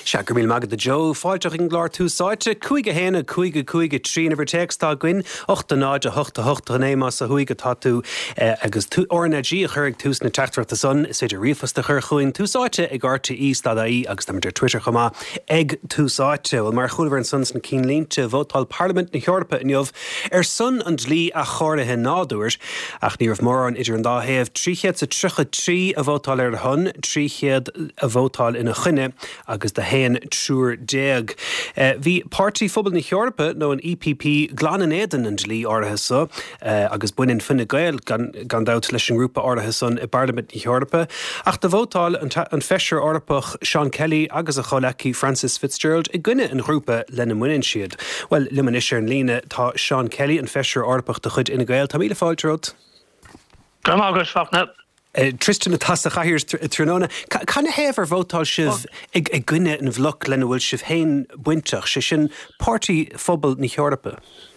Seagur míl magad Joe fáilteach in glár túsáite chuige héna chuige trí na bhirtéagstá gin 8 némas a chuige tatú agus tú ornadí a chuirg tús na teachtarta son is féidir riomfasta chur chuin túsáite ag gáirta í agus táidir Twitter chumá ag túsáite bhfuil mar chuilhar an sons na cín línte bhótáil Parliament na Heorpa inniuh son an dlí a chóirithe náúir ach níorh mór an idir an dáhéamh 333 a bhótáil ar thun 300 a bhótáil ina chuine agus de héan trúr déag. Bhí Pártaí Phobal na Heorpa nó an EPP glan éan an dlí áirithe sa agus buinn Fine Gael gan dat leis an grúpa áirithe san i Parliament na Heorpa ach de bhótáil an feisir orpach Sean Kelly agus a cholecí Francis Fitzgerald i gcuine an grúpa lena muinn siad. Well, liman is an líne tá Sean Kelly an feisir orpach de chud ina Gael. Tá míle fáilteót. Graham agus fachna. Tristan na tasa chahirir tróna. Can a héamh ar bhótáil sibh ag gcuine an bhloc lena bhfuil sibh héin buinteach sé sin Pártaí Phobal na Heorpa?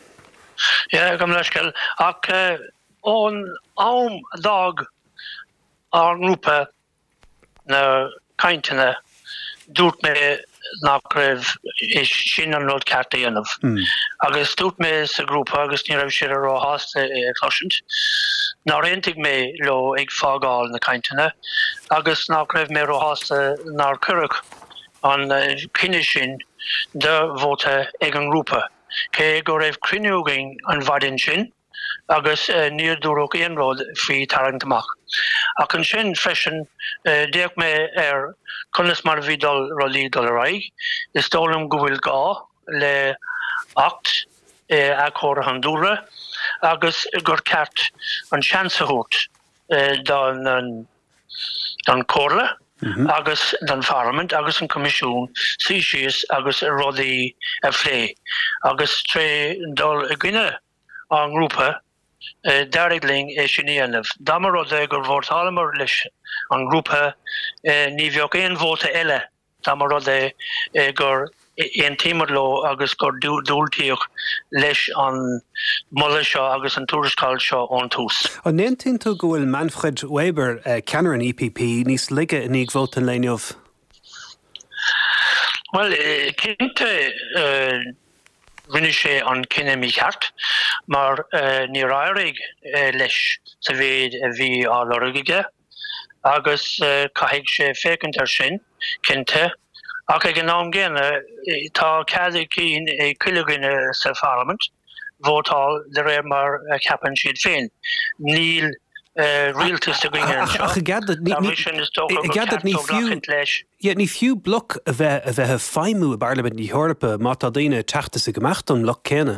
Ja, gom leisceil. Ach ón am dag ar grúpa na cainteanna dúirt mé nach raibh is sin an rud cearta dhéanamh. Agus dúirt mé sa grúpa agus ní raibh siad ará hásta cloisiint. Ná réintigh mé le ag fágáil na cainteanna agus nach raibh mé ará hásta nar cuireadh an cinne sin de bhóta ag an grúpa. Cé go raibh cruinniúgaing an bhaidin sin agus níor dúradh aon rud faoi taranntamach. Ach an sin freisin déag mé ar conas mar bhí dul rolí dul raig, is dólam go bhfuil gá le 8 a chóra an dúra agus gur ceart an seansahút don córa agus don Parliament agus an Comisiún síos agus rudaí a phlé agus tré dul a gcuine an grúpa Darigling sin éanamh. Dámar rud gur bhórtálamar leis an grúpa ní bheoh éon bhóta eile dámar rud gur éon tíimar lo agus gur dúiltíoch leis an mulla seo agus an túrascáil seo ón tús. An néantín tú go bhfuil Manfred Weber ceannar an EPP níos lige in ag bhóta an léineh? Well, cinnte rinne sé an cinenne mí cheart, mar ní rairigh leis sa bhéad a bhí á lorgaige, agus caithfidh sé fécint ar sin cinnte, ach ag an nám géine tá céadú cín é cuileagaine sa Parliament, bhótáil de réir mar ceapan siad féin. Níl realtas a gine ach ní fiú bloc a bheith feimú a Parliament na Heorpa má tá daoine teachtas a gomeacht an bloc céine.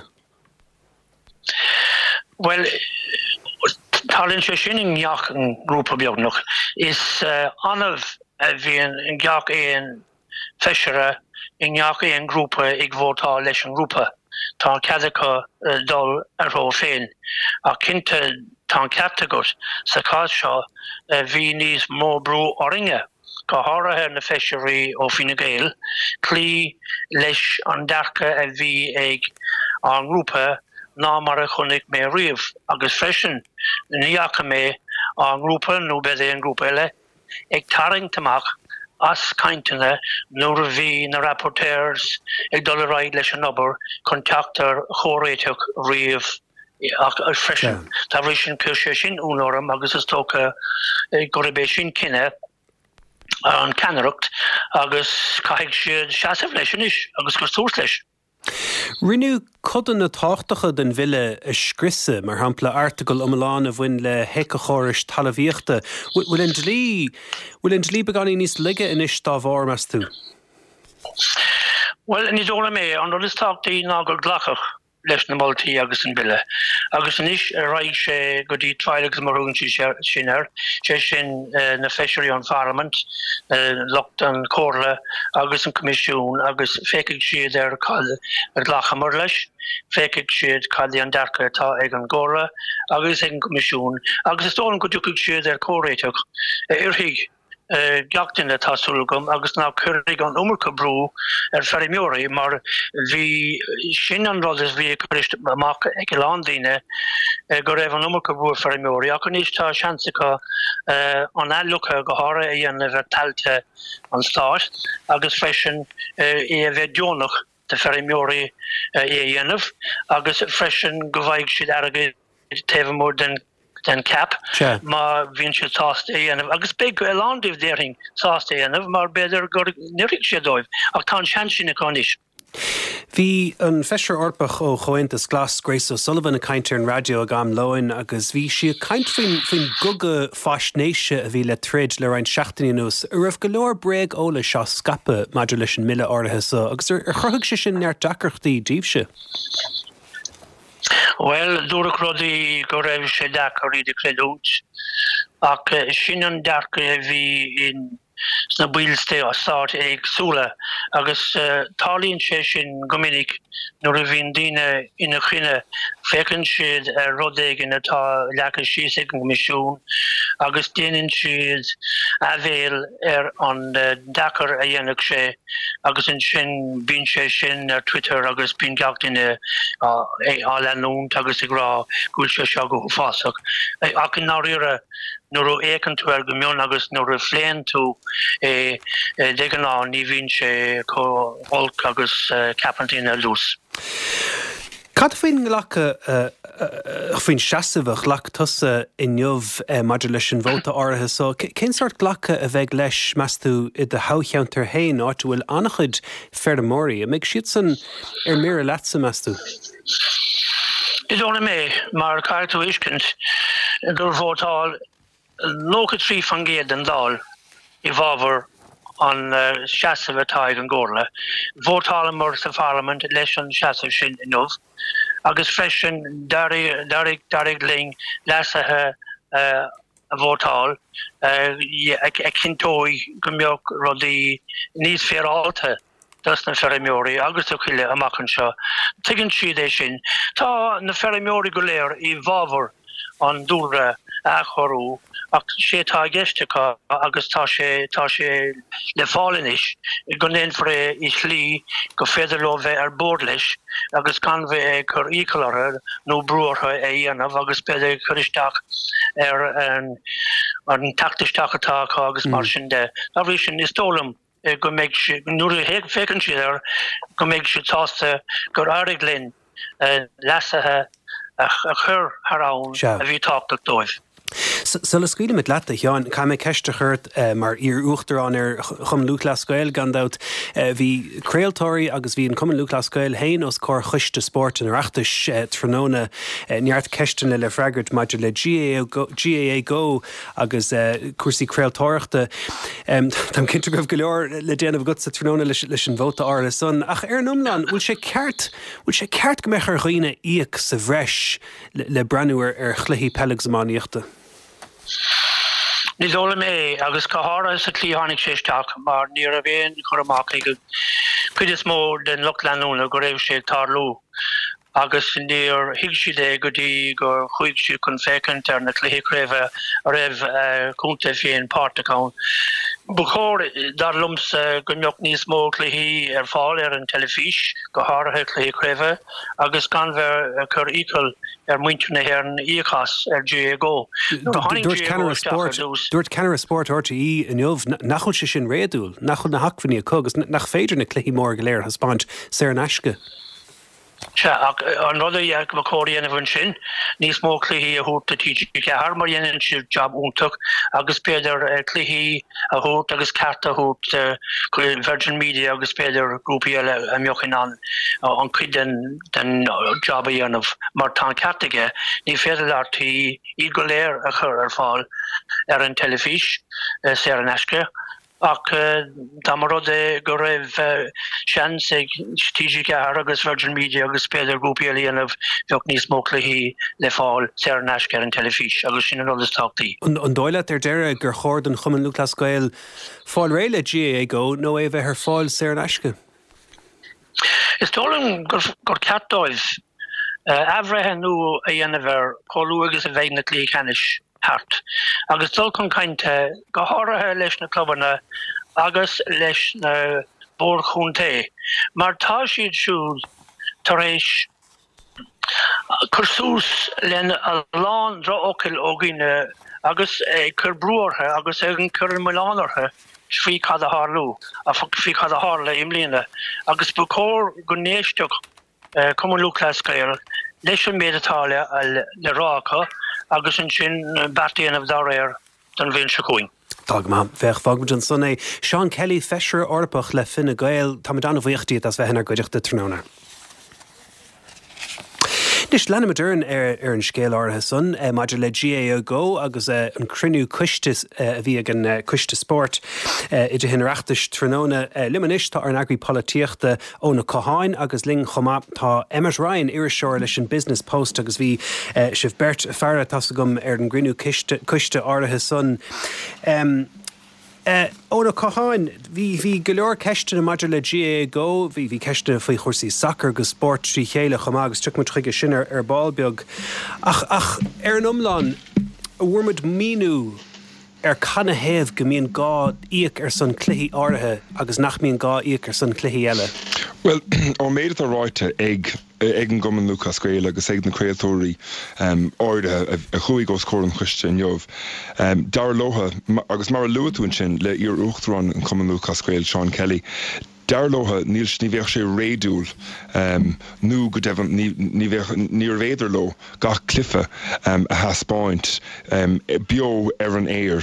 Well, talinn sé sin in gheach an grúpa beag noch is anmh bhí an gheach éon feisire in gheach éon grúpa ag bhótá leis an grúpa. Tá ceadacha dul arró féin a cinnte tá cearta agat sa cáil seo bhí níos mó brú oringe go háirithe na feisirí ó Fine Gael clí leis an dearcha a bhí ag an grúpa ná mar a chunig mé riamh agus freisin níocha mé an grúpa nó beidir an grúpa eile ag taranntamach as cainteanna nuair a bhí na rapporteurs ag dul a raid leis an obair contactar chóréiteach riamh ach freisin. Tá bhí sin cúise sin únóram agus is tócha go raibh é sin cinenne an ceannaireacht agus caithfidh siad seasamh leis sin is agus gur tús leis. Rinneadh codann na táchtacha den bhile a scriosa mar shampla article omláin a bhain le heice chórais talmhaíochta. Bhfuil an dlí beganí níos lige inis dá bhár meas tú? Well, ní dóra mé an rud is táchtaí ná gur glachach leis na moltaí agus an bille. Agus inis raigh sé go dtí tváilegus marún sin ar, sé sin na feisirí an Parliament, locht an córa agus an Comisiún agus féicigh siad ar glachamar leis, féicigh siad cadí an dearcha tá ag an gcóra agus ag an Comisiún, agus is tólan go dúcigh siad ar córéiteach. Irthigh gatain le tasúlgum agus ná chuig an ummercha brú ferrimóí mar hí sin an rud is bhí chuist amach ag landíine go raibh an ummercha brú ferrimóí a chun istá seansacha an elucha go hára é an bheith talte an stáit agus freisin é bheith dionach de ferrimóí é dhéanamh agus freisin go bhaig siad aige tefamór den cap ma vinse tast éanamh agus be go landíh déing sást éanamh mar beidir go nirig sé dóibh ach tá seansin a conis. Bhí an feisir orpach ó chointas glas Grace O'Sullivan a caiintear an radio a gam loin agus bhí si caiint faoin guga fásnéise a bhí le trid le rain seachtaíús a raibh go leor breag óla seo scape maidir leis an mille áirithe sa agus chuthg sé sin neart dacharchtaí díobse. Well, dúrach rudaí go raibh sé dachar iad creidút ach sin an dachar bhí in sna bílste a start agsúla agus tálíonn sé sin gomininic nuair a bhíon daoine ina chuine fécann siad rudéigen atá leachas síos ag an comisiún agus déanann siad a bhéal an dachar a dhéanamh sé agus an sin bíonn sé sin ar Twitter agus bíonn gach duine á leanúnt agus ag rá gúil sé seo go fásach ach an náíre nuair écan tú ar go mion agus nuair a phléan tú de an ná ní bhíonn sé có holc agus capantína lús. Cad faoin lecha faoin seasamh lech tusa inniuh maidir leis an bhóta áirithe so cén sort ghlacha a bheith leis measú i de hacheantar hain áit bhfuil annachchuid ferramóí a méid siad san ar mé lesa measú. Is óna mé mar caiirtú iscint gur bhótáil nócha trí fan géad an dáil I bhábhar an seasamh atá ag an gcomharla. Bhótáil mar sa Parliament leis an seasamh sin inniuh agus freisin darig ling leasathe a bhótáil ag cintói go mbeadh rudaí níos féráilte dus na ferramóí agus do chuile amachchan seo. Tuigeann siad é sin. Tá na ferramóí go léir I bhábhar an dúra a chorú ach sé tá geistecha agus tá sé le fálanis go néon fré I slí go féidir le bheith ar bord leis agus can bheith chur ícoláire nó brúartha é dhéanamh agus beidir churisteach ar an tactisteach atá agus mar sin de. A bhí sin is tólam go méid nuair a fécann siad go méid si tásta gur airigh linn leasathe a chur tharán a bhí táchtach dóibh. So le scuile mit leta Jean cha mé ceiste chuirt mar ír uachtar an ar chum lúchlascoil gandát bhí creaaltóirí agus bhí an cum lúchlascoil hain os cór chuiste sport an reachtas tróna neart ceistan le freigart maidir le GAA Go agus cuasaí creaaltóireachta tam cinnte goibh go leor le déanamh go sa tróna leis an bhóta ála son ach ar an umlan bhfuil sé ceart go mechar roioine íoc sa bhreis le breanúir ar chluichí pelegsamáníochta. Ní dóla mé agus cathara sa clíhannig séisteach mar ní a bhéon chur amach go cuid is mór den Lochlanúna go raibh sé tarlú agus níor hiig siad é go dtí gur chuig siad chun fécant ar na cluichí craibh a raibh cúnta féin páirteáin. Buchóir dar lums go mbeadh níos mó cluichí ar fáil ar an telefís go háirithe cluichí craibh agus gan bheith chur ícol ar muinteanna ar an íochas ar GAA Go. Dúirt ceannar sport RTE inniuh nach chuil sé sin réadúil, nach chun na hacmhaí a cogus nach féidir na cluichí mór go léir has spáint sé an eisce. An rud ag go cóiríanana bhain sin, níos mó cluichí a thuirt a tíide cethar mar dhéanann siad job úntaach agus beidir cluichí a thuirt agus ceart a thuirt Virgin Media agus beidir grúpaí eile a mbeochain an chuid den job a dhéanamh mar tá ceartaige ní féidir leartaí iad go léir a chur ar fáil ar an telefís sé an eisce. Ach tá mar rud go raibh sean ag tíide cethar agus Virgin Media agus beidir grúpaí eile dhéanamh bheadh níos mó cluichí le fáil sé an eisce ar an telefís agus sin an rud is táchtaí. An dóile ar deire gur chóir den chumann lúchlascoil fáil réile GAA Go nó é bheith ar fáil sé an eisce? Is tólam gur ceatáibh ahreithe nó a dhéanamh ar choú agus a bheith na clí canis hart. Agus dul chun cainte go háirithe leis na clubanna agus leis na bór chunté. Mar tá siad siúd tar éis cursús len a lán dra ocil ó gine agus cur brúorthe agus an cur milánarthe sví cad a hálú a fi cad a hála imlína agus bu cór go néisteach cuman lúclascair leis an méidetáile le rácha agus an sin batíana of daréir don bhíon se chuin. Dag ma, fech fagmid son é Sean Kelly fesir orpach le Fine Gael tá an bhíochtíad as bheitnar goideach de tróna. Nis lenne modern an scéal áthe son, maidir le GAO Go agus an crinú cuiste a bhí an cuiste sport idir hinreachtas tróna limanis tá ar an agri políochta ó na Coháin agus ling chomá tá Emmet Ryan iriseoir leis an Business Post agus bhí sibh Bert Farah tá gom ar an grinú cuiste áthe son. Ó na Coháin, hí go leor ceiste na maidir le GAO Go, hí ceiste faoi chórsaí soccer go sport trí chéile chomá agus tuach mu chuige sin ar ballbeag. Ach ar an umláin, bhuairmid míú ar canna héamh go mbíonn gá íoc ar son cluichí áirithe agus nach mbíonn gá íoc ar son cluichí eile. Well, ó méad a ráite ag an goman Lucas Gael agus ag na creatóirí áirithe a chuig os cór an chuiste in jobh. Dar lótha agus mar luúin sin le ar uachtarán an goman Lucas Gael Sean Kelly. Dar lótha níl ní bheith sé réadúil nó go devan ní réidir lo gach cliffe a haspáint bio ar an éir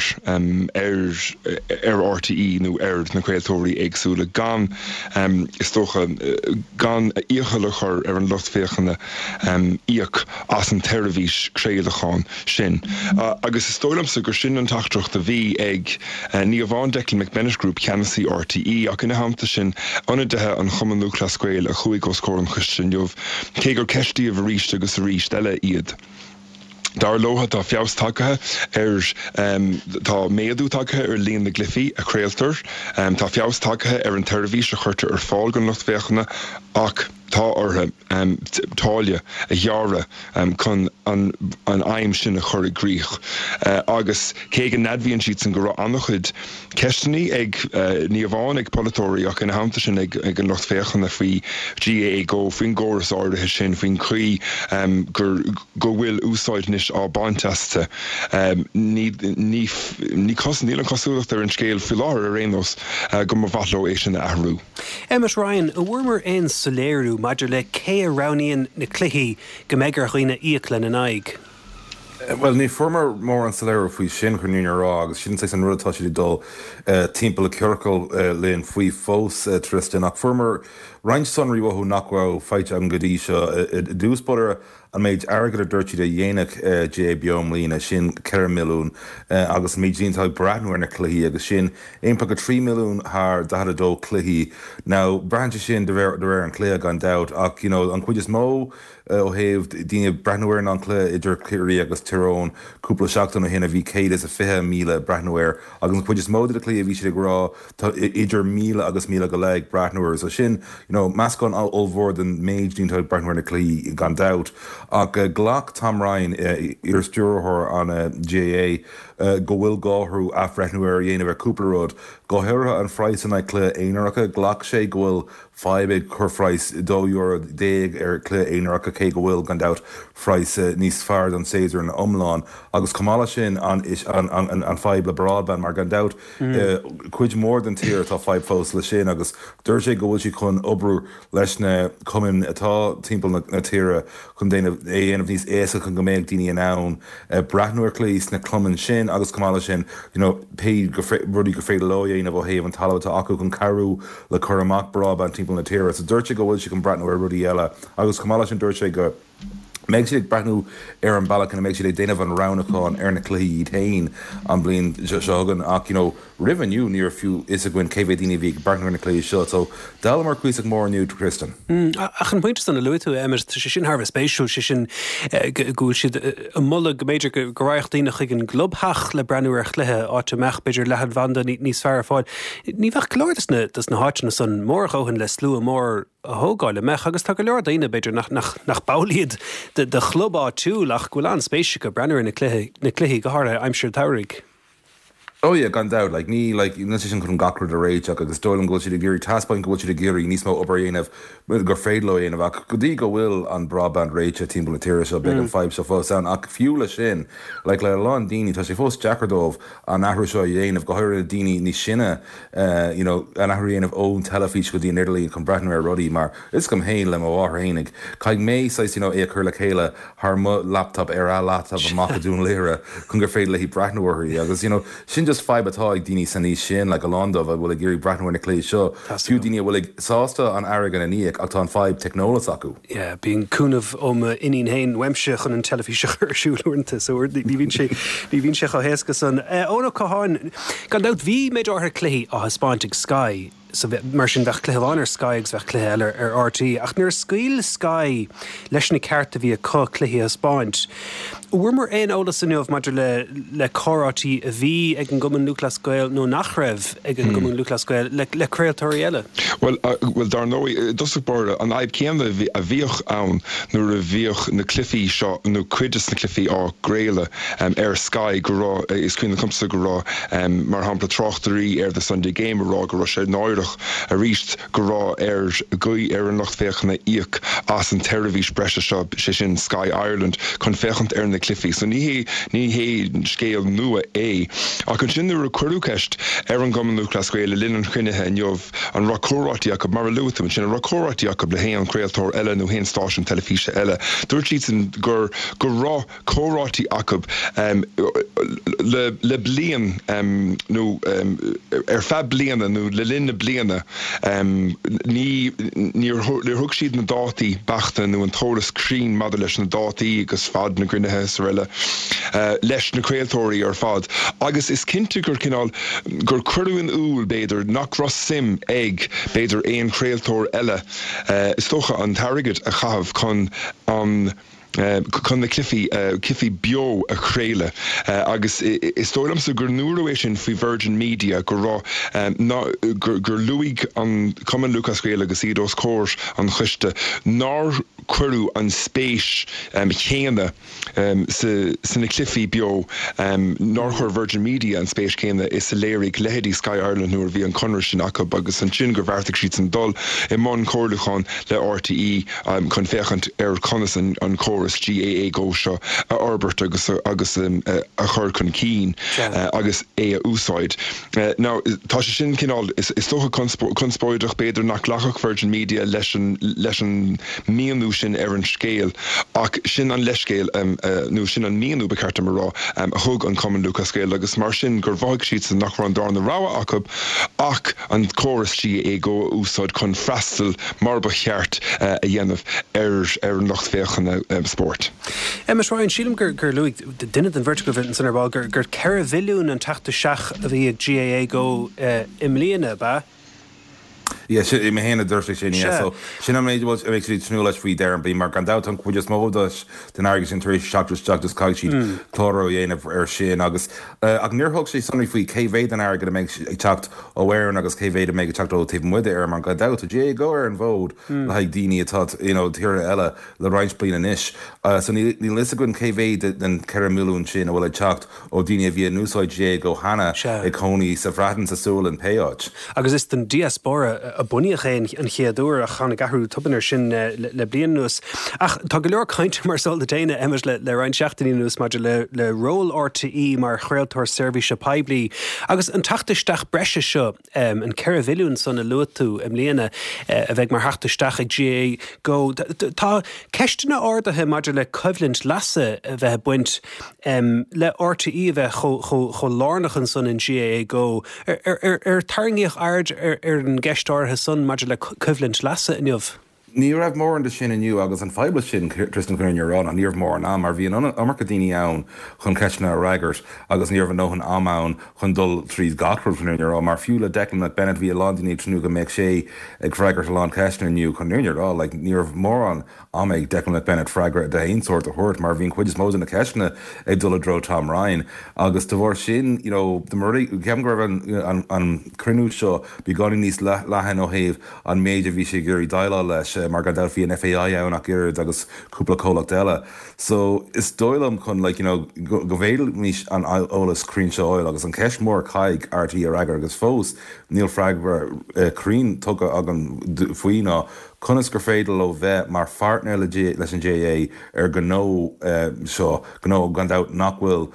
ar RTE nó ar na creatóirí agsúla gan is tócha gan íochalachar ar an luchtféchanna íoc as an terravís créadachán sin. Agus is tólamsa gur sin an tachtrucht a bhí ag ní a bhain Declan McBennett Group cheannaí RTE ach ina hamta sin anadethe an chuman Lucas Gael a chuig os cór an chuiste jobh cé gur ceistí a bhríist agus a ríist eile iad. Dar lótha tá fiabhs takeithe tá méadú takeithe ar líon na glyfií a créaltar, tá fiabhs takeithe ar an terravís a chuirte ar fáil gan luchtféchanna ach tá orthe táile a dhearra chun an aim sin a chur gríoch. Agus cé an nadbhíonn siad san go raibh annach chud ceisteannaí ag ní a bháin ag polatóirí ach in hamta sin ag an luchtféchanna faoi GAO Go faoin gcóras áirithe sin faoin chrí go bhfuil úsáidnis á bainteasta ní cosníl an cosúlacht ar an scéal fiáir a rénos go mar bhatló é sin ahrú. Emmet Ryan, a bhuairmar aon soléirú maidir le cé a raníonn na cluichí go méid ar chuoine íoclan in aig. Well, ní formar mór an soléir faoi sin chuníú rá, agus sin an rudatá si dul timppla ceorcail leon faoi fós tristan ach formar Ryan sonraí wathú nachhfuil feite an godí seo dúspóir an méid agad a dúirtí a dhéanaach J beom lína sin 4 milliún agus méid díntal breathnúir na cluichí agus sin 1.3 milliún th dó cluichí. Now brandte sin de réir an clé gan dat ach an chuid is mó ó héamh daine breathnúir an clé idir cléirí agus tirón cúpla seachtain ó héna bhí céad is a 5 míle breathnúir agus an chuid is mód a clé a bhí si rá idir míle agus míle go le breathnúir so sin meas gan óhór den méid díntal breathnúir na clí gan dat. Ach ghlach Tom Ryan ar stúrthir an GAA go bhfuil gáthhrú afreithnúir dhéanamh cúplaród go heirtha an phráis an clé éonaracha ghlach sé go bhfuil 5 chur phráis €2 ar clé éonaracha cé go bhfuil gan dat phráis níos fearr an séidir an omláin agus cumála sin an 5 le broadband mar gan dat chuid mór den tír tá 5 fós le sin agus dúir sé go bhfuil si chun obrú leis na cumin atá timppla na tíre chun déanamh éanamh níos éasa chun go méid daoine ann breathnúir clís na cluman sin agus cumála sin pe rudí go féidir lo dhéanamh ó héamh an talátá acu chun carú le chur amach broadband timppla na tíre, so dúirte go bhfuil si chun breathnúir rudí eile agus cumála sin dúirte go méid si brethnú ar an bailach méid si déanamh an ránachán ar na cluichí tain an blion segan ach rihanniu níor fiú is a gin céhé daine bhí brethnúir na cluichí seo, so dála mar cuiach mór nniu Christian. Ach an pointe an luú Emmet sin Harbh spéisiú sin gúil siad mulla go méidir go raibh daoine chuig an globthach le breanúir chluthe áte meach beidir lehad bhanda níos fearr fáil. Ní bheith chlóir na háitena san mór chóhann le slú mór thógáile meach agus tá go leor daoine beidir nach bailíad de chlubá túúlach go an spéisi go brenner na cluií gothra aimsir tairigh. Oh yeah, gan doubt. Like ní sin chun gacra a réid agus dólan go siad géirí taspáin go siad géirí níos mó obair dhéanamh gur féadló dhéanamh ach go dtí go bhfuil an broadband réite timp tíir seo be an 5 so fós an ach fiúla sin le lán daoine tá sé fós Jackardómh an ahrú seo dhéanamh go thuir daoine ní sinne an ahrú dhéanamh ón telefís go dtíon Italy chun breithnú ar rudí mar is gom héin le mhá hénig caiig mé é chur le chéile th laptop ar a laptop amach dún léire chun gur féad le hí breithnúirí agus sin just 5 atá ag daoine san níos sin le go London a bhfuil géirí breithnúir na clé seo fiú daoine bhfuil sásta an airgan a níag ach tá an 5 technolas acu. Yeah, bíon cúnamh iníon hain weimse chun an telefíse chuirsúlúnta so ní bhín sé go héasca san. Óna cáin gan dat bhí méid ortha clé á Hispáintic Sky so mar sin bheith cluihánar Sky agus bheith cluile ar RT ach nuair scaoil Sky leis na cearta bhí a có cluiche a Spáint. Bhuair mar aon ólas sanniuh maidir le chorátaí a bhí ag an gcumann Lucascoil nó nach raibh ag an gcumann Lucascoil le creatóirí eile? Well dar nóí dosach barda an aib céanna a bhíoch ann nuair a bhíoch na cluifií seo nó cuidas na cluifií á gréile ar Sky go rá is cuioine cumsa go rá mar hampla trochtarí ar the Sunday Game rá go rá sé náireach a ríist go rá ar gaí ar an nacht féachna íoc as an televís breise seo sé sin Sky Ireland chun féchant ar na cluifií so ní hé scéal nua ach an sin nuair a cuireúceist ar an gcumann Lucascoil linn an chuinethe inniuh an racórátíach mar luúta sin an racórátíach le hé an creatóir eile nó hén stáisiún telefíse eile. Dúirt sin gur rá córátí acab le blian nó ar feb bliana nó le linne bliana níor thug siad na dátaí bachta nó an tóras crín mad leis na dátaí agus fad na grinethe sa eile leis na creatóirí ar fad. Agus is cinnte gur cinál gur chuirúin úl béidir nach ras sim ag béidir éon creatóir eile is tócha an tarigad a chahabh chun an chun na cliffi bio a chréile agus is tólam sa gur nuair sin faoi Virgin Media gur rá gur luigh an Cumann Lucascoil agus iad os cóir an chuiste nar cuireú an spéis chéine sa na cliffi bio nar chuir Virgin Media an spéis chéine is sa léirigh lehéadí Sky Ireland nuair bhí an conir sin acu agus an sin gur bhharrtaigh siad an dul I món cóirlachán le RTE chun féchant ar conas an córas GAA go seo a Albert agus a chur chun cín agus é a úsáid. Now tá sé sin cinál is tócha conspóideach beidir nach lachach Virgin Media leis an míonú sin ar an scéal ach sin an leiscéal nó sin an míonú becarta marrá a thug an Cumann Lucascoil agus mar sin gur bhaig siad san nach ran dar na ráha acab ach an chóras GAA go úsáid chun freistal marba cheart a dhéanamh ar an nacht féchanna sport. Emma Ryan sílim gur luigh duine an vertical vin san arbal gur ceir bhiliún an tata seach a bhí ag GAA go imlíana ba? Yeah, mé héna dúirsa sin so sin méid méid sí trú leis faoi dear an bí mar gan dat an chuidir módas den agus sin éis seachtas caiid siad chlóró dhéanamh ar sin agus ag níorthg sé sannaí faoi céhhéad an airgad a méid ag techt óhhain agus céhhéad a méid techt ó taobh muide ar mar gan dat a dé go ar an bhód le haag daoine atá tíre eile le roinint bliana inis so ní lisa gon céhhéad den ceir milliún sin a bhfuil ag techt ó daoine a bhí núsáid dé go hana ag choní sa bhreatan sa súil an péáid. Agus is den diaspora a buíoch an chéadúr a chana gahrú tubanar sin le blian nús. Ach tá go leor cainte mar sol de déine emas le rein seachtaí nús maidir le ról RTE mar chréaltóir service peblií. Agus an tataisteach breise seo an ceir bhiliún san na luatú léana a bheith mar heachtasteach ag GAA go. Tá ceistena ordathe maidir le coimhlint lasa a bheith buint le RTE a bheith cho lárnachan san in GAA go. Tairngíoch ard ar an geistáthe son maidir le coimhlint lasa inniuh. Ní raibh mór an de sin inniu agus an feibla sin Tristan Cunningerán an níomh mór an am ar bhíon amarcha daoine ann chun ceisna a raigart agus níomh nóhan amán chun dul tríd gatrúil Cunningerán mar fiúla Declan Bennett bhí Londonní trú go méid sé ag freigart a lán ceisna inniu Cunningerán, like níomh mór an amig Declan Bennett freigart de aon sort a thuirt mar bhíon chuid mód na ceisna ag dul dro Tom Ryan agus de bhór sin de marí ceam go raibh an crinú seo bí gáin níos lehan ó héh an méid a bhí sé gurí daile leis mar gan delphi an FAI anach irid agus cúpla cólach deile. So is dóilm chun go bhéil níos an ólas crínseo oil agus an ceis mór caiig RT ar agar agus fós níl freigbar crín tuga agan faoiná chunas gur féidir ó bheith mar fartner leis an JA ar gó seo gó gandát nachhfuil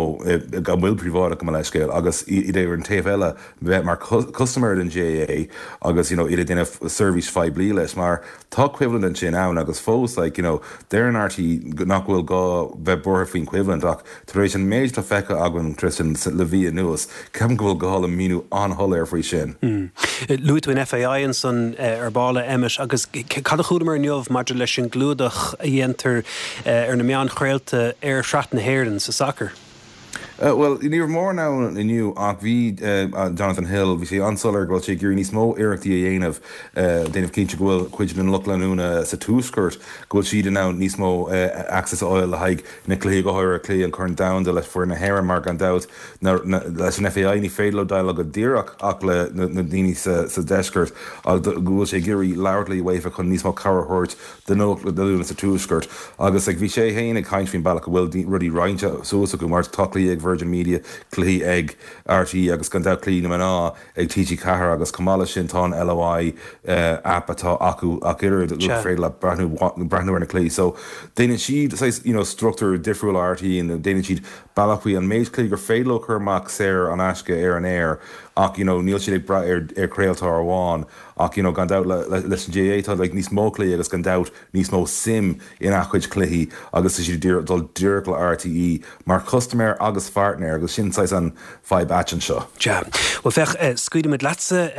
gan bhfuil príváda go leis scéil agus iad ar an taobh eile bheith mar customer den JA agus iad duine service feib blí leis mar tá cuivalent an sin ann agus fós déir an RT nachhfuil go bheith bortha faoin cuivalent ach taréis an méid le fecha agan Tristan le bhí nuas ceam go bhfuil goála míú anthol ar faoi sin. Luúin FAI an san ar bála emis agus cad chuúdamar neomh maidir leis an glúdach a dhéantar ar na meán chréilte ar sreat na héireann sa soccer. Well, níor mór ná inniu ach bhí Jonathan Hill, bhí sé ansolar goil sé gurí níos mó iireachtaí a dhéanamh déanamh cinnte gohfuil cuid an luchlanúna sa túscurt, gohfuil siad ná níos mó access oil a haig na clé go háir a clé an chun down de leis fuair na héir mar an dat leis an FAI ní féadlo daile go ddíireach ach le na daoine sa deiscurt ag gohfuil sé gurí leirlaí wafa chun níos mó carthirt den lúna sa túscurt agus ag bhí sé héana ag caint fin bailach go bhfuil rudí roiinte suas go mar toclaí ag Virgin Media clí ag RT agus gan da clí na maná ag TG Cahar agus Kamala sin tá LOI app atá acu ach irid fréid le brehnú ar na clí. So déine siad structúr difriúil RT and déine siad bailachhuí an méid clí gur féadló chumach séir an asce ar an air ach níl siad ag bra ar créaltá ar bháin ach gan dat leis an JA tá níos mó clí agus gan dat níos mó sim in achuid clí agus is dul dúirc le RTE mar customer agus fartner agus sin sais an feib atchan seo. Ja. Well fech scuide mit latse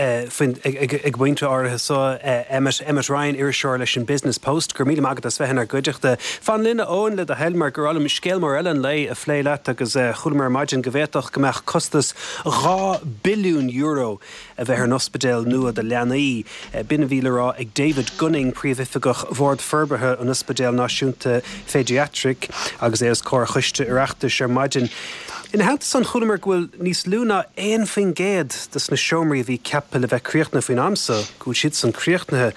ag bhainte áirithe so Emmet Ryan ar seoir leis an Business Post gur míle agad as bheithin ar goideachta fan linne óin le a helmar gur allam scéal mar eile lei a phlé leat agus chulamar maidin go bhéach gombeach costas €1 billiún a bheith ar an ospidéal nua de leanaí binne bhíle rá ag David Gunning príomhifigach bhórd ferberthe an ospidéal náisiúnta Pediatric agus é as cór chuiste ireachta sé maidin. In hand san chulamar bhfuil níos lúna éon fin géad das na seomraí bhí ceappa le bheith críochtna faoin amsa go siad san críochtnathe.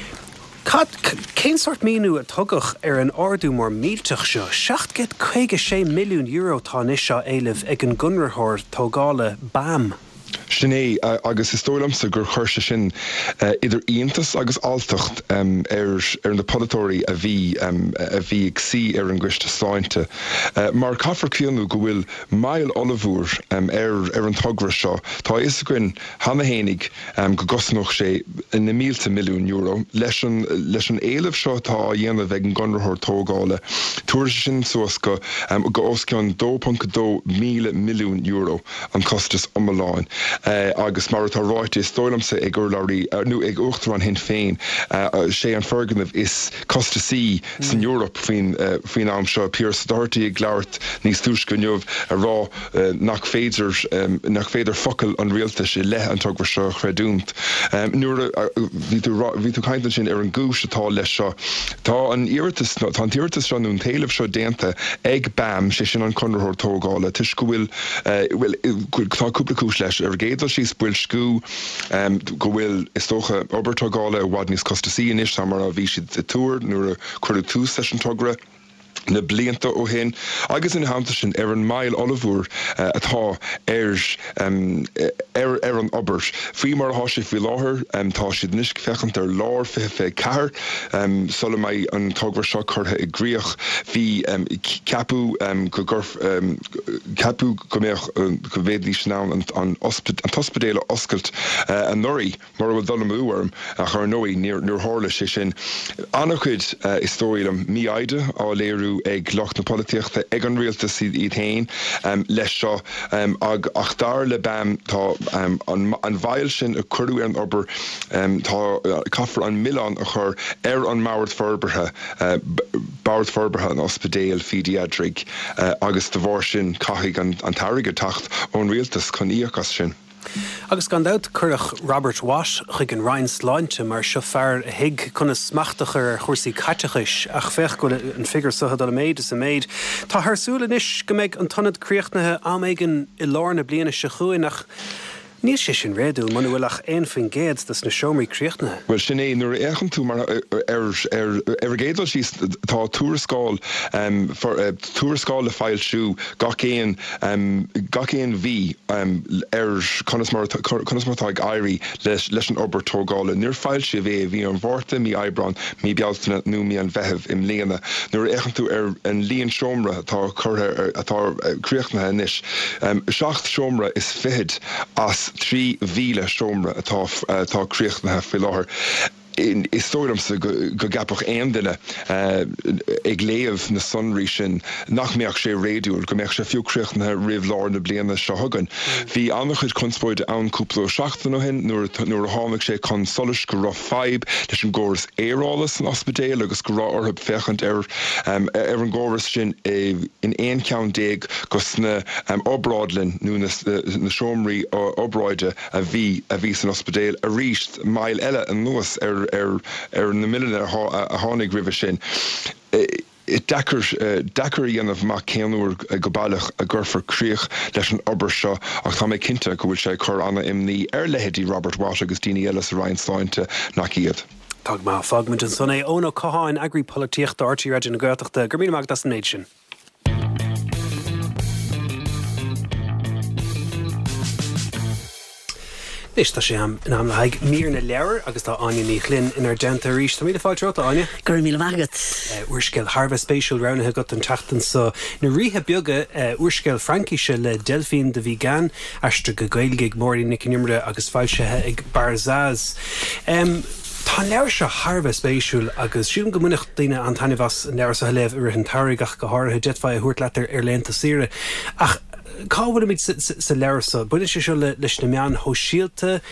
Cén sort míú a tugach ar an ordú mór mílteach seo, €7.6 milliún tá is seo éileh ag an gunrathir tógála BAM. Sinné agus is tólamsa gur chuirse sin idir íontas agus altacht ar na podatóirí a bhí ag sí ar an gcuiste sáinte. Mar caithfar cianú go bhfuil mail olivúr ar an tugra seo, tá is grin hana hénig go gosnach sé na €1 milliún leis an éileh seo tá dhéanamh ag an gunrathir tógála. Tuair sin suas go osceann €2.2 milliún an costas omláin. Agus mar tá ráite is tólamsa ag urlairí nó ag uchttar an hen féin sé an ferganmh is costaí san Europa faoin am seo Pier Starty ag leabhart níos túis go neamh a rá nach féidir focail an rialta sé le an tugra seo chreidúnt. Nuair bhí tú caiinteann sin ar an gúis atá leis seo. Tá an tíirtas ranún taobh seo déanta ag BAM sé sin an conrathir tógála tuis go bhfuil tá cúpla cúis leis ar géadal sí buil scú go bhfuil istócha obertógála bhhad níos costaí inis mar a bhí siad a túr nuair a chuir tú leis an tugra na blianta ó hen agus in hamta sin ar an mail olivúr atá ar an obert. Fí mar háise fí láthair tá siad níos fechant ar lár fé cehar sola mai an tugra seo chutha i gríoch hí capú go bhéadlí sná an tospedéile oscailt an nóí mar bhfuil dul am úarm a chu nóí níor hála sé sin. Annach chuid is tóil am mí aide á léirú tú ag locht na políochta ag an rialtas iad hain leis seo ach dar le bam tá an bhail sin a chuú an obair tá caafar an Milán a chur an Mabhart Forbartha an ospedéal fidiadrig agus de bhór sin caithigh an tairige tacht ón rialtas chun íochas sin. Agus gan dat chuirech Robert Wash chuig an Ryan Sláinte mar seo fearr a hiig chuna smachtachar chósaí caiteachis ach fech go an figur sochad a méid is a méid. Tá thsúla inis go méid an tonad críochtnathe améigen I lárna bliana se chuin nach níl sé sin réadú man bhfuil ach éon fin géad das na seomraí críochtnathe. Well sin é nuair échan tú mar géadal sí tá túrascáil túrascáil le fáil siú gach éon bhí conas martá ag éirí leis an obair tógála. Nuair fáil si bhí an bhórta mí Aibreán mí bealtaine nó mí an bheitheh im léana. Nuair échan tú an líon seomra atá chutha atá críochtnathe inis. 7 seomra is fihid as 3 mhíle seomra atá críochtnathe fi láthair. Is tóirimsa go gapach aon duine ag léamh na sonraí sin nach méach sé réúil go méach sé fiú críochtnathe roimh lár na bliana se thugann. Bhí annach chuid conspóide ann cúpla seachtain ó hin nuair a tháinig sé chun solas go raibh feib leis an ggóras érálas an ospedéal agus go rá ortha fechant ar an ggóras sin in éon ceann déag go sna obrádlin nó na seomraí obráide a bhí san ospedéal a ríist mail eile an nuas ar na million a tháinig ribh sin. Dachar dhéanamh mac céanúir go bailach a ggurfar críoch leis an obair seo ach tá mé cinnte go bhfuil sé chur anna imní ar lehéadí Robert Wash agus daoine eile sa Ryan Sláinte nach iad. Tag má fagmint an son é óna cáin agri políochta ortí raidir na Gaeltachta gur míle mag das an méid sin. Is tá sé am le haig mír na leabhar agus tá Anya Ní Chlinn in ar denta ríis. Tá míle fáilteachta Anya? Gur míle magat. Uairsceil Harvest Spatial ranathe got an teachtain sa na ríthe beaga uairsceil Frankise le Delphine de Vigan aistre go gailgeigh mórí Nick Nimre agus fáilsethe ag Barzaz. Tá leabhar se Harvest Spatial agus siúm go muineach daoine an tainehas leabhar sa léamh ar an tairigach go háirithe deitfá a thuirt letar ar lenta sire. Ach cábhfuil míid sa leabhar sa buine sé seo leis na meán ho síalta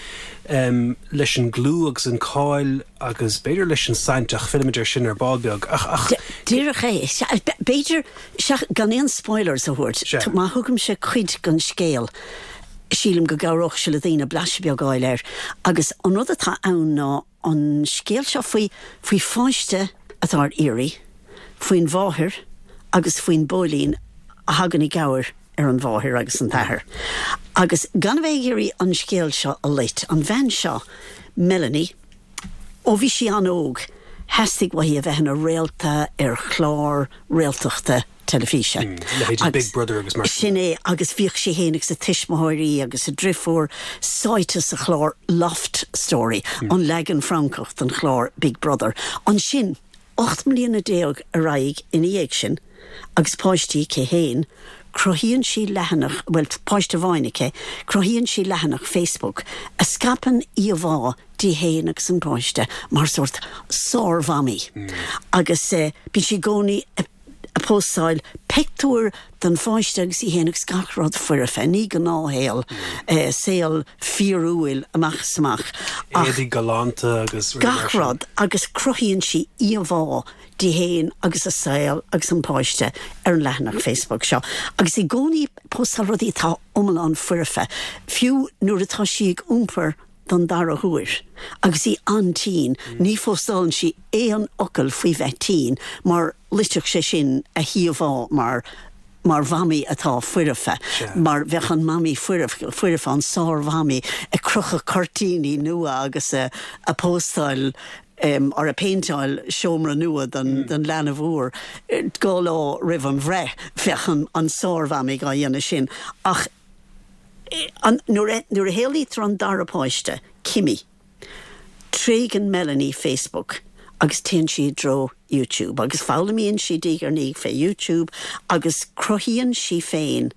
leis an glú agus an cáil agus beidir leis an saintach filmidir sin ar báilbeag. Díreach é, beidir gan éon spoilers a thuirt, má thugam sé chuid gan scéal. Sílim go gabhróch se le dtíine blaise beag gáil agus an rud atá ann ná an scéal seo faoi fáiste atá éirí, faoin bháthir agus faoin bólín a hagan I gabhar ar an bháthir agus an tathair. Agus gan bheith éirí an scéal seo a leit, an bhean seo Melanie, ó bhí si an óg, heastig wahi a bheith na réalta ar chlár réaltachta telefíse. Big Brother agus mar. Sinné agus bhíoh sé hénig sa tiismóirí agus a drifór sáite sa chlár Loft Story, an legan Francocht an chlár Big Brother. An sin 8 milliúna déag a raig in éag sin, agus páistí cé héin, crohíonn sí lehanach, well, páiste bhainike, crohíonn sí lehanach Facebook, a scapan I a bhá dí héin agus an páiste, mar sort sár bhami. Agus bí sí gcónaí a postáil pictúr den fáiste agus I héanaach scachrad fuirfe, ní go náhéal, saol fíorúil amach samach. Éadí galanta agus gachrad agus crohíonn sí I a bhá dí héin agus a saol agus an páiste ar an lehanach Facebook seo. Agus I gcónaí postáil rudí tá omlán fuirfe, fiú nuair atá siag úmper don dar a huir. Agus I antín, ní fóstáiln sí éan ocail faoi bheittín, mar listeach sé sin a hiomhá mar bhami atá fuirife, mar bheith an mami fuirife an sár bhami a crucha cartíní nua agus a póstáil ar a péintáil seomra nua den leanana bhúr gá lá rih an bhreith fechan an sár bhami gá dhéana sin. Ach nuair a héalaítar an darapáiste, Kimi, trégan Melanie Facebook, agus tin si dro YouTube, agus fálamíonn si dígar ní fé YouTube, agus crohíonn si féin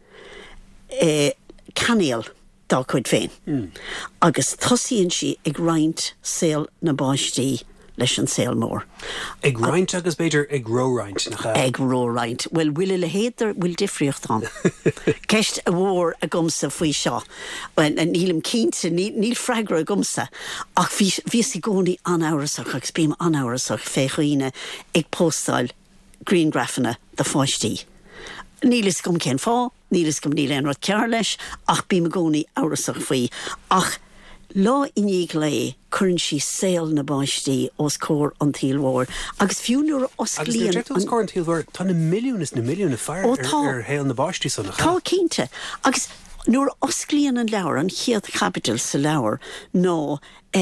canéal dá chuid féin. Agus tosíonn si ag roint saol na báistí leis an saoil mór. Ag roint agus beidir ag róráint nach Ag róráint. Well, will le héidir will difriocht an. Ceist a bhór a gomsa faoi seo. Nílim cínte, níl freigra a gomsa. Ach bhí si gcónaí anáirasach ag spím anáirasach féchaoine ag postáil Green Graffanna de fáistí. Nílis gom cén fá, nílis gom níl enrad cear leis, ach bí me gcónaí áirasach faoi. Ach lá iníg le chun si saoil na báistí os cór an tílhór. Agus fiúnúr os glíon... Agus nuair cór an tílhór, tá na milliún fear ar héal na báistí san nach. Tá cínte. Agus nuair os glíon an leabhar, an chiad capital sa leabhar, nó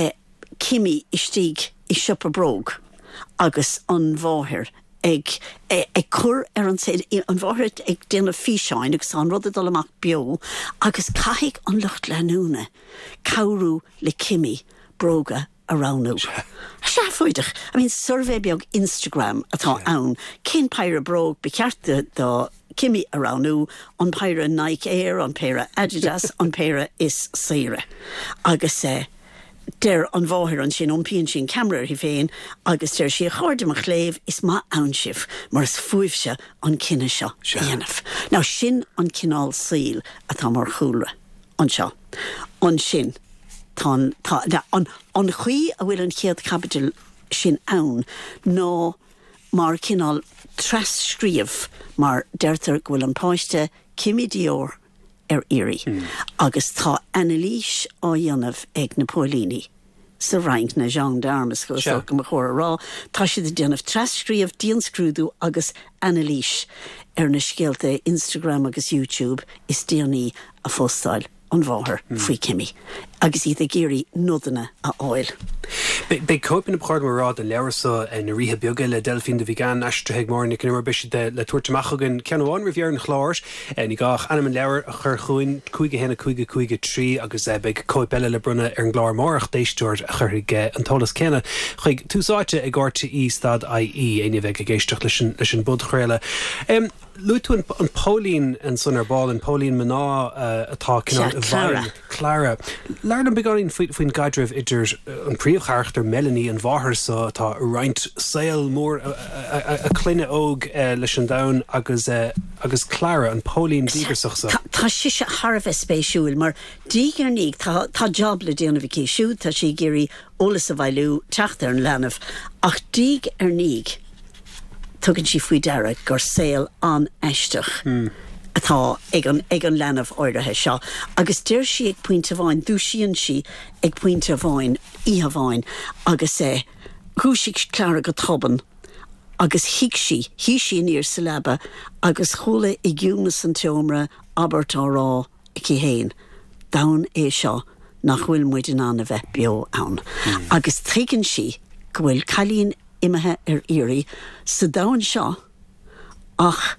Kimi istíg I siopa bróg, agus an bháthir ag cur an said an bháthir ag déanamh físeáin agus an rud dul amach bio, agus caiigh an lucht leanúna, cabhrú le Kimi bróga aráú. Se foiidech. I mean, survey beag Instagram atá ann, cén peire bróg becearta do Kimi aráú, an peire Nike Air, an peire Adidas, an peire is saire. Agus der an bháthir an sin ompíonn sin camera hi féin, agus der sé chuirdeach léamh is má ansih mar is fuaimhse an cinenne seo dhéanamh. Ná sin an cinál síl atá mar chúra an seo. An sin an chuí a bhfuil an chiad capital sin ann nó mar cinál trascríomh mar deirtar bhfuil an páiste Kimi Dior Iri. Agus tá Annalise á dhéanamh ag na Paulini sa rank na gendarmes go so go chóir rá, tá si de déanamh trascríomh díonscrúdú agus Annalise ar na scéalta Instagram agus YouTube is déanaí a fóstáil an bháthir faoi Kimi. Agus iad a géirí nudanna a áil. Be cóipin na páir marrá an leabharsa na ríthe beaga le Delphine de Vigan aistrithe mór nic mar beisi le tuairteachchagan ceanháin rihhear na chláir ní gach anam an leabhar a chur chuin chuige héna chuige trí agus be cóipile le brunne ar an gláir mórach déisteúir a chuirigh an tolas céna chuig túsáite ag RTE stad IE aine bheith a géisteach leis an bud chréile. Luú an Pauline an son ar ball an Pauline Maná atá Clara. Learn an beganin faoin gaidrih idir an príomhchaarachtar Melanie an bháthir sa tá roint saoil mór a cluine óg leis an dain agus Clara an Pauline dígarsach sa. Tá si se Harbh spéisiúil mar dígar níg tá job le déanamh céisiú tá si géirí ólas a bhailú teachtar an leanamh ach díg ar níg tugann si faoi deire gur saoil an eisteach atá ag an leanamh áirithe seo. Agus deir si ag puinte bháin, dúsíonn si ag puinte bháin, ihe bháin, agus gúsigh Clara go toban, agus hí si níor sa leba, agus chola i gúnas an teomra abertá rá i héin. Dain seo nach bhfuil muid in anna bheith bio ann. Agus trígann si go bhfuil cailíonn imethe ar Iri sa dain seo ach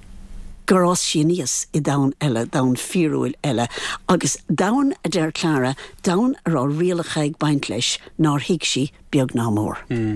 gorás sí níos I dain eile, dain fíorúil eile, agus dain a deir Clara, dain ará rialacha ag baint leis ná hiic si beag ná mór.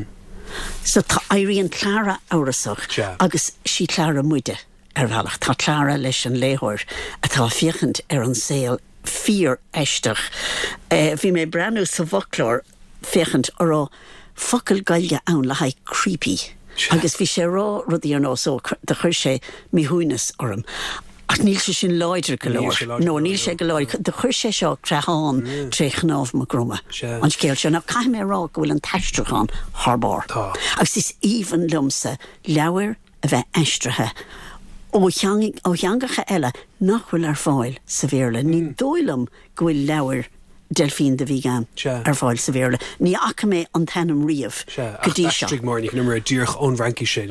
So tá éiríonn Clara árasach agus sí Clara muide ar bhealach. Tá Clara leis an léthir atá fiechant ar an saoil fíor eisteach. Bhí mé breanú sa bhoclór fiechant ará focail gailge ann le haid creepy. Agus bhí sé rá rudí ar nó so de chuir sé míthúnas orm. Ach níl sé sin láidir go leir. No, níl sé go leir. De chuir sé seo creáin trí chnámh mo gruma. An scéil se nach caiim mé rá go bhfuil an teisteachán thbáir. Agus is íhan lumsa leabhar a bheith eistrithe. Ó theangacha eile nach bhfuil ar fáil sa bhéarla. Ní dóilm go bhfuil leabhar Delphine de Vigan ar fáil sa bhéarla. Ní acha mé an tanam riamh go dtí seo. Deistrig mór níos numar dúrch ón ranki sé.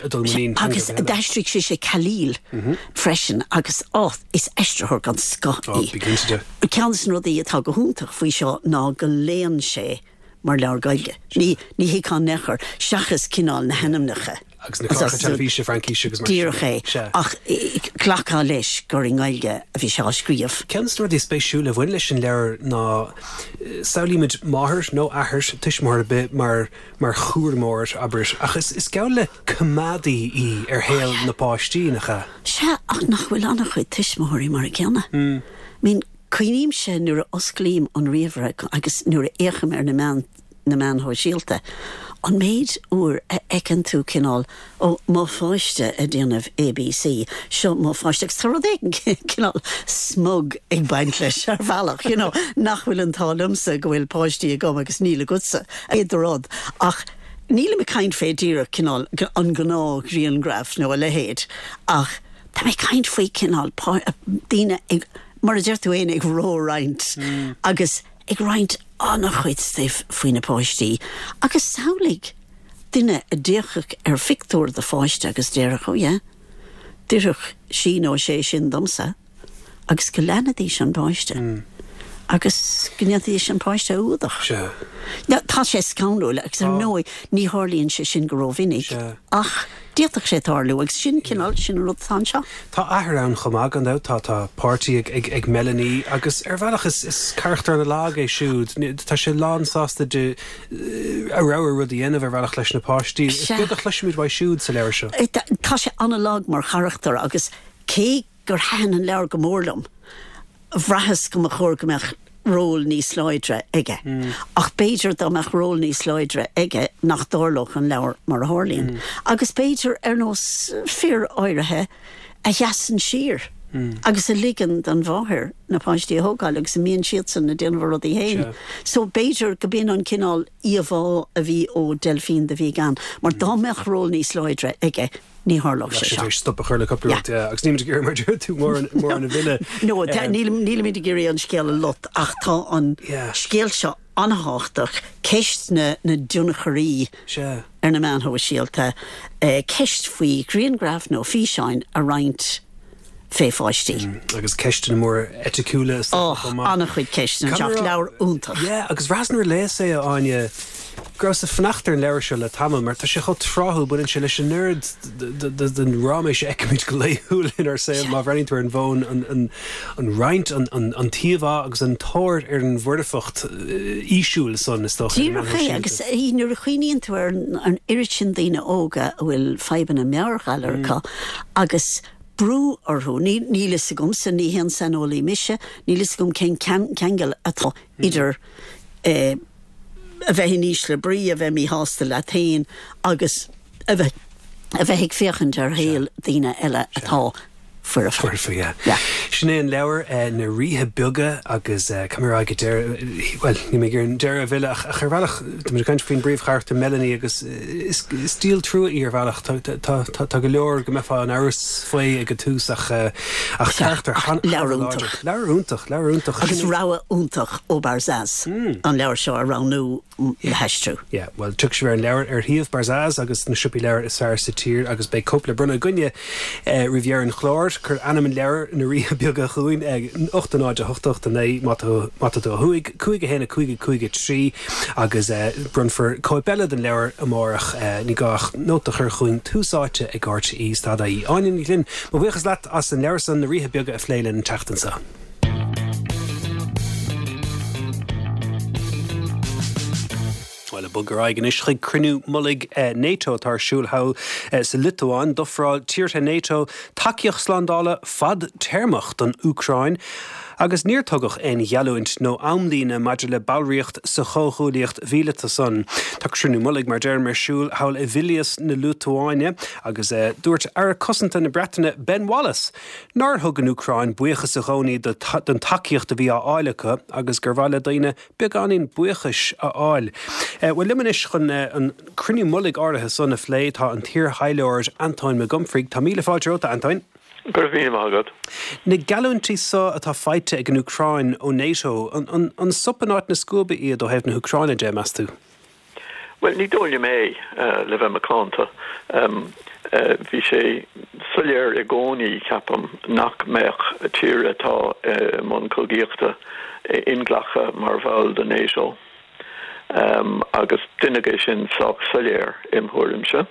Agus deistrig sé Khalil freisin agus is eisteachar gan Scotí. Ceann san rudaí atá go húntaach faoi seo ná go léan sé mar leabhar gailge. Ní hián nechar seachas cinál na henamnacha. Agus na televíse Frankíise agus Díirché ach clachá leis gur in gailge a bhí se scríomh. Ceann rudí spéisiúla bhain leis an leabhar ná saolíimiid máthir nó ahairs tuismór a bit mar chúrmór abers agus is ceann le cumadaí ar héal na páistínacha. Se ach nach bhfuil annach chuid tuismóirí mar a ceanna. Mín cuiníim sé nuair a osclaím an riamhre agus nuair a écham ar na man ho síalte an méid úr ecen tú cinál ó má fáiste a déanamh ABC seo má fáiste tar éigen cinál smug ag baint leis ar bhealach nach bhfuil an tálamsa go bhfuil páistí a gom agus níle gutsa idirrád ach níle me caint fédíra cinál an gná Griangraf nó a lehéad ach tá mé caint faoi cinál daine ag mar a deirú éon ag róráint agus ag ráint annach chuid stif faoin na páistí agus saolig duine a ddéachach ar fictúr de fáiste agus déireach Dúireach sí nó sé sin domsa agus go lenadí an páiste agus gneadí an páiste údach tá sé scáúil agus ar nói ní hálíonn sé sin goróvinnig ach díach sé tarlú agus sin cinál sin rudtá seo. Tá ahar an chomag an tá pártí ag Melanie agus ar bhealach is charachtar na lag é siúd tá sé lánsásta de a rair rudí inmh ar bhealach leis na páistí buach leisimiid bhaid siúd sa leir seo. Tá sé analog mar charachtar agus cé gur hen an leir go mórlam bhrahas go a chóir gomeach ról ní sláidre ige. Ach Beiidir dáach ról ní sláidre ige nach dárloch an leir mar hálíonn. Agus Beiidir ar nós fear áirithe a jasan sir. Agus a ligan an bháthir na páistí hógáil agus a míon siad san na déanamh rudí héin. So Beiidir go bíon an cinál íomhá a bhí ó Delphine de bhí gan, mar dámeach ról ní sláidre ige ní hálach sé seo. Stop a chuirla couple agus níimiid gur mar tú mór an bhile. No, níl míid géirí an scéal a lot ach tá an scéal seo anhachtach ceist na dúnacharí ar na meanthó síalta ceist faoi Griangraf nó Físeáin a roinnt féfáistí. Agus ceiste mór eticúla annach chuid ceist an teach leabhar úntach. Agus rasnar léas é aine gros a fnachtar an leir se le tamil, mar tá sé chu trothú buinn se leis an nerd den ráméis eicimiid go léúlinn ar sé má bhreintú an bhin an roint an tíomhá agus an tóir ar an bhirdafacht ísúil son is doch. Díché agus nuair a chuoíonn tú ar an iiri sin daoine óga bhfuil feiban a mearchailcha agus brú orthú ní lis gom san ní hen san ólí mise, ní lis gom cén ceangal atá idir a bheith níos le brí a bheith mí hásta le tain agus a bheith ag féchant ar héal daoine eile atá fuirfa. Sinné an leabhar na ríthe beaga agus camera go ní mé gur an deir a bhile a chu bhealach mu gaiint faoin bríomhchaart Melanie agus is stíl trú ar bhealach tá go leor go mefa an áras foioi ag tús ach charachtar leabharúntaach agus ráha úntaach ó Barzaz an leabhar seo a ránú heistú. Well tu sé an leabhar ar híomh Barzaz agus na siúpi leabhar is fear sa tír agus bei cúpla brunna gunne rivier an chlár chur anam an leabhar na ríthe beaga chuin ag 8-8 mata huig cuaige héna cuaige trí agus brunfar coibelle den leabhar amórach ní gach nóta chur chuin túsáite ag gáirte í stáda í ainin ní linn, má bhuichas leat as an leabhar san na ríthe beaga a phléileann teachtansa. Well a bugger aigen is chuig crunú mullig NATO tarsúlhail sa Litúáin dofráil tíortha NATO takeíoch slandála fad termacht an Ucrain agus níortugach ein jealúint nó amdíine maidir le bailríocht sa chóchúlaíocht bhíle san. Tá crunú mullig mar deir mar siúl hail i Vilnius na Litúáine agus dúirt ar cosanta na Bretainine Ben Wallace. Nar thug an Ucrain buchas a gcónaí den takeíocht a bhí á áilecha agus gur bhaile daoine beagáín buchas a áil. Well liminis chun an crunú mullig áirithe son a phléid tá an tír heileoir Antoine McGumfrig tá míle fáilte óta Antoine. Gur bhí mágad. Na galúntí sa atá feite ag an Ucrain ó NATO an supanáit na scúba iad ó hebh na Ucraine dé meas tú? Well, ní dóilne mé le bheith maclánta. Bhí sé suléir i gcónaí ceapam nach meach tír atá man cógíochta inglacha mar bhil de NATO. Agus duine sin sách suléir imthuairimse.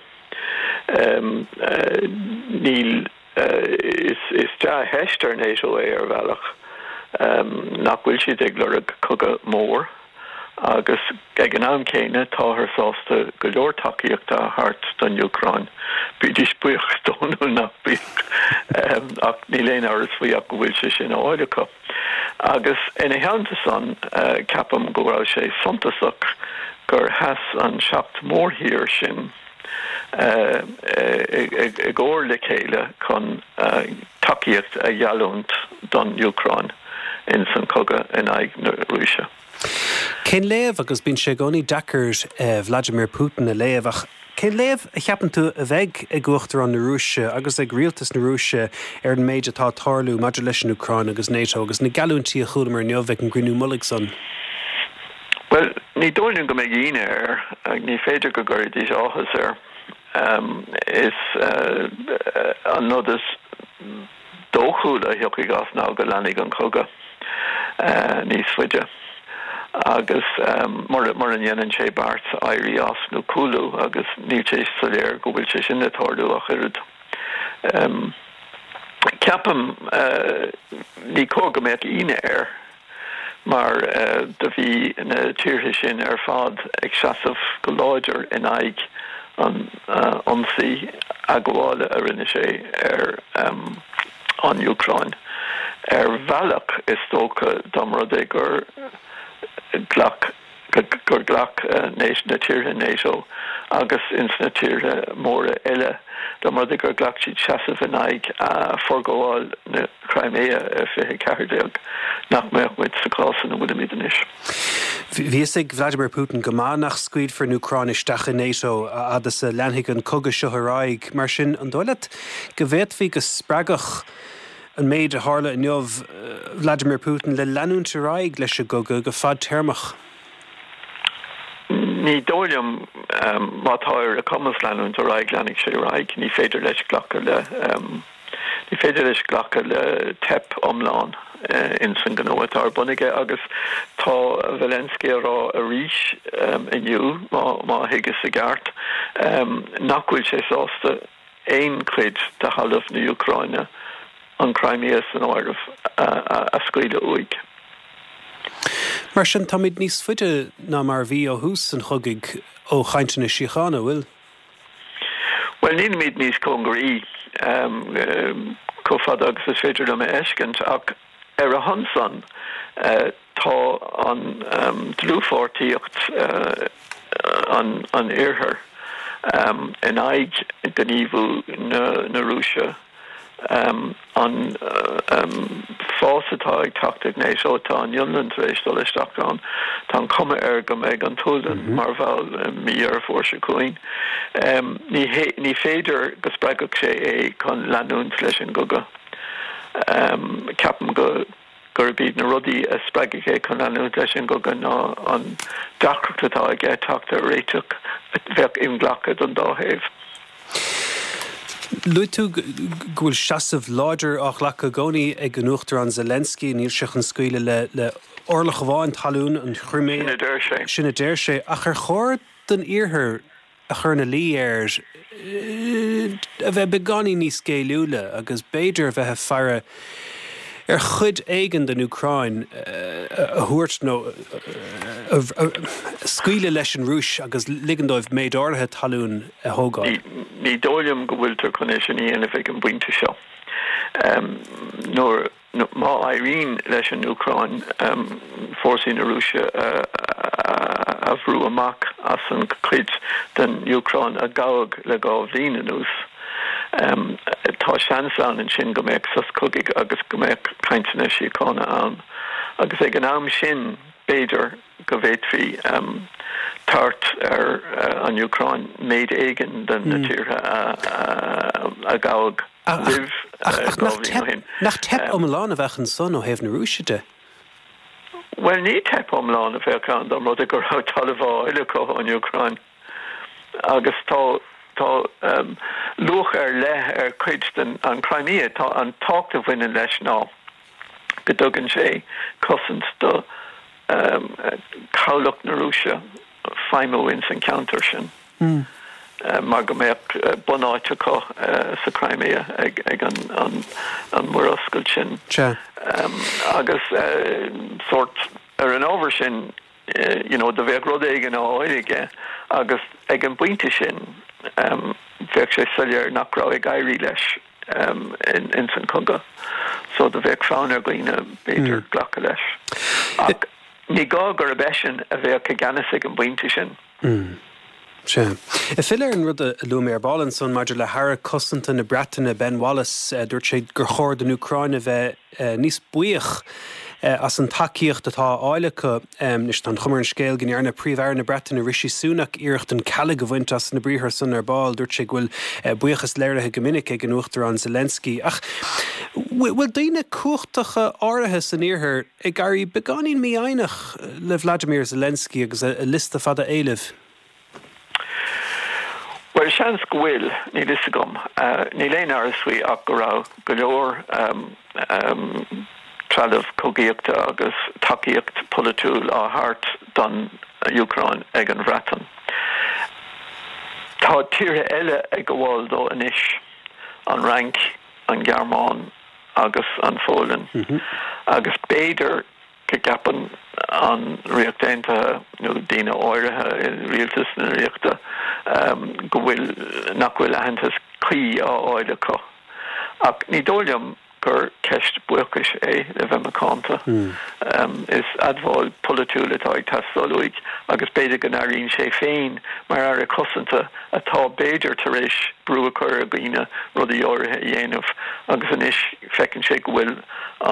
Níl is ja heistar NATO ar bhealach nach bhfuil siad ag lorg cogadh mór agus ag an am céine táthar sásta go leor takeíochta hart don Ucrain. Bídís buíoch dónú nach bíoch ach ní léon áras faoach go bhfuil sé sin áidecha. Agus ina theanta san ceapam go raibh sé suntasach gur has an seacht mór hir sin ggóir le chéile chun takeíocht a dhealúnt don Ucrain in san cogadh in aghaidh na Rúise. Cén léamh agus bíonn sé gcónaí dachar Vladimir Putin a léamh ach cén léamh a cheapan tú a bheith ag uachtar an na Rúise agus ag rialtas na Rúise ar an méid atá tarlú maidir leis an Ucrain agus NATO agus na galúntí a chuúla mar neomhheith an grinú mullaigh son. Well, ní dóilinn go méid gíine ag ní féidir go gur dtí áthas is an nód is dóchúla heochaí gas ná go leanaigh an cogadh níos faide. Agus mar an dhéanann sé bart éirí as nó cúlú agus níl sé soléir go bhfuil sé sin na tarlú a chuirid. Ceapam ní cóga méid íine mar de bhí na tíortha sin ar fad ag seasamh go láidir in aghaidh an ionsaí agóála a rinne sé ar an Ucrain. Ar bhealach is tócha domrada gur glach na tíortha NATO agus ins na tíortha móra eile domrada gur glach siad seasamh in aghaidh a forgóáil na Crimea a fithe ceardaíoch nach méach muid sa clásan na bhfuil míad inis. Bhíosigh Vladimir Putin go maith nach scuid for an Ucrain isteach in NATO agus a leanfaidh an cogadh seo aráig mar sin an dóilead go bhfuil go spreagach an méid a tharla in neomh Vladimir Putin le leanúnt aráig leis a go fad termach. Ní dóilm mátáir a commas leanúnt aráig leannig sé aráig ní féidir leis ghlacha le tep omláin in san gnáhatar bunige agus tá Zelensky rá a ríis inniu má hiige sa gart nachhfuil sé sásta éon cuid de halamh na Ucraine an Crimea san áirimh a scuile uig. Mar sin táid níos fuide ná mar bhí ó hús an chugaigh ó chainte na síochána bhfuil? Well, ní míad níos congraí cofad agus is féidir am eiscint ach ar a hansan tá an dlúfártaíocht an iarthar in aghaidh gníomhú na Rúise an fásatá ag tacht NATO tá an Dionland rééis dul isteach an tá cuma go méid an túlan mar bhil mí ar fórse chuin. Ní féidir go spreagach sé chun leanúnt leis an goga. Ceapan gur bíad na rudaí a spreagach chun leanúnt leis an goga ná an dacrachtatá ag tacht a réiteach bheith imglachad an dáhéamh. Luid tú gúil seasamh láidir ach lecha gcónaí ag an uachtar an Zelensky níl seach an scuile le orlach bháin talún an Crimea sinna déir sé ach ar chóir den iarthar a chur na lí a bheith beganí níos scéiliúla agus béidir bheith fearre ar chud éigen den Ucrain a thuirt nó scuile leis an Rúis agus ligandóibh méid orthe talún a thógáil. Ní dóilm go bhfuiltar chuné sin dhéanamh ag an buinte seo. Nóair má éiríonn leis an Ucrain fórsaí na Rúise a bhrú amach as an chuid den Ucrain a gabhadh le gá bhíon anús. Tá seanán in sin go méid sus cogaigh agus go méid caintena síochána an. Agus ag an am sin béidir go bhhéadfaí tart ar an Ucrain méid éigen den na tíortha a gabhadh nach tep omláin a bheith an son ó héamh na Rúise. Well, ní tep omláin a bheith an dom rud a gur talmhá eileá an Ucrain. Agus tá luch le chuid an Crimea tá an tácht a bhainean leis ná go dtugann sé cosint do cabhlach na Rúise feimimhhain san counter sin. Mar go méid bunáiteá sa Crimea ag an móroscail sin. Agus sort ar an ábhar sin de bheith rud éigen á áilige agus ag an buinte sin bheith sé suilear nach rá ag éirí leis in san cogadh. So de bheith fáin ar gcuoine béidir ghlacha leis. ní gá gur a bhesin a bheith ganas an buinte sin. Se. I fiir an rud a luméir ballan son maidir le Har cosanta na Bretainna Ben Wallace dúirt sé gur chóir den Ucraine bheith níos buíoch as an takeíocht atá áilecha is an chumar an scéil gnearna príomhhar na Bretainna Rishi Sunak iirecht an cala go bhaint as na bríthir san ar báil dúirt sé bhfuil buíochas léirithe go minic ag an uachtar an Zelensky. Ach bhfuil daoine cuachtacha áirithe san iarthar ag garí beganín mí ainach le Vladimir Zelensky agus a lista fada éileh. Well, seans go bhfuil ní lisa gom. Ní léon airasfaí ach go rá go leor tradamh cógaíochta agus takeíocht politúil á thart don Ucraine ag an bhreatain. Tá tíre eile ag go bháil dó inis an rank, an Gearmáin agus an Fólan. Agus béidir go gapan an riachtainta daoine áirithe rialtas na riachta go bhfuil nach bhfuil ahantas chuí á áilecha. Ach ní dóilm gur ceist buchas é le bheith macánta. Is admháil politúil atá ag tastáilúig agus beidir gan aíonn sé féin mar ar a cosanta atá béidir tar éis brú chur a gine rud áirithe dhéanamh agus inis fecinn sé go bhfuil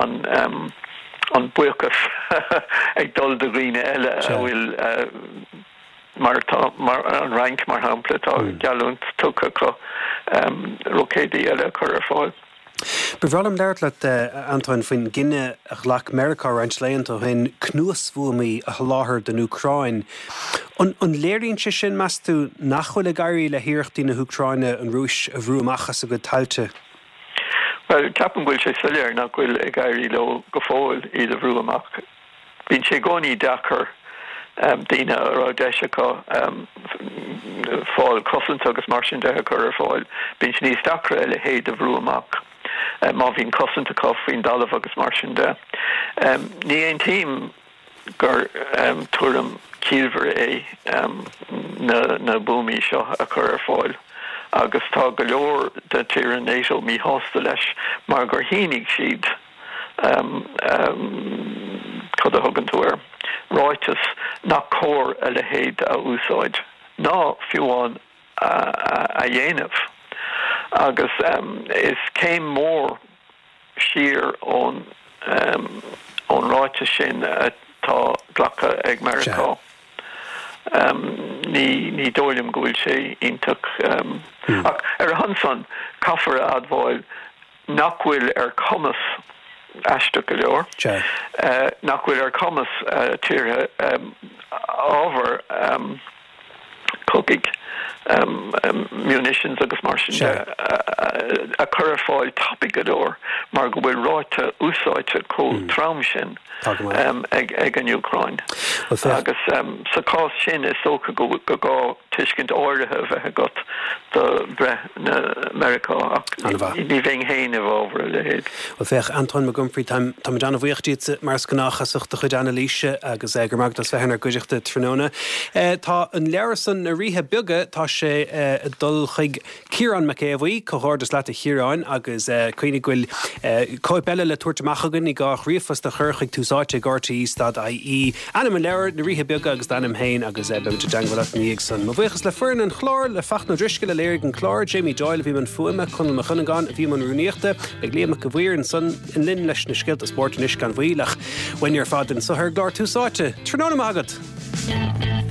an buchas ag dul do gine eile a bhfuil mar an rank mar hampla tá gealúnt tucha chu rocédaí eile chur ar fáil. Bhrálam leirt le Antoine faoin Gine a ghlach America reinint léanta hain cnuasmhuaí a láthair den Ucraine. An léiríonn se sin meas tú nachfuil a gairí le hiíochttaí na Ucraine an rúis a bhrúamachchas a go tailte? Well, capan bhfuil sé soléir nach bhfuil a gairí le go fáil iad a bhrúamach. Bhín sé gcónaí dachar daoine ará deisiacha fáil cosanta agus mar sin deithe chur ar fáil. Bín sé níos dachra le héad a bhrúamach. Má bhín cosanta faoin dalamh agus mar sin de. Ní aon tíim gur tuairim cíolmhar é na búmaí seo a chur ar fáil. Agus tá go leor de tír an éisiil mí hásta leis mar gur hínig siad cad a thugann tú ar ráitas nach cóir a le héad a úsáid. Ná fiúháin a dhéanamh. Agus is céim mór siar ón ráitas sin tá ghlacha ag America. Ní dóilm go bhfuil sé iontach ach ar a hansan caithfar a admháil nach bhfuil ar commas eiste go leor nach bhfuil ar commas tíortha ábhar cogaigh munitions agus mar sin a chur ar fáil topic go leor mar go bhfuil ráite úsáite có traum sin ag an Ucraine. Agus sa cá sin is socha go gá tuiscint áirithe bheithe got do bre na America ní bhéon héanamh ábhar le héad. Well fech Antoine McGumphrey tá deanna bhuiochtíid mar scanachasachta chuid anna líise agus gur mag das bheitnar goideachta tróna. Tá an learasan a ríthe beaga tá sé dul chuig Ciarán McEvoy cohordas leat a Chiaráin agus chuoine ghfuil coipbeile le tuairteachchagan i gách riomfas de churchaig túsáte GRTí stad í anam an leir na ríthe beaga agus danam hain agus bemte deanghfuil níag san. Má bhuichas le fearn an chlár le fach na drisce le léir an chlár Jamie Doyle bhí man fuama chun me chunaán a bhí man rúníochta ag léama go bhhuiir an san in linn leis na scilt a sport is gan bhuiilech when ar fad an so thir glár túsáte. Tróna agad.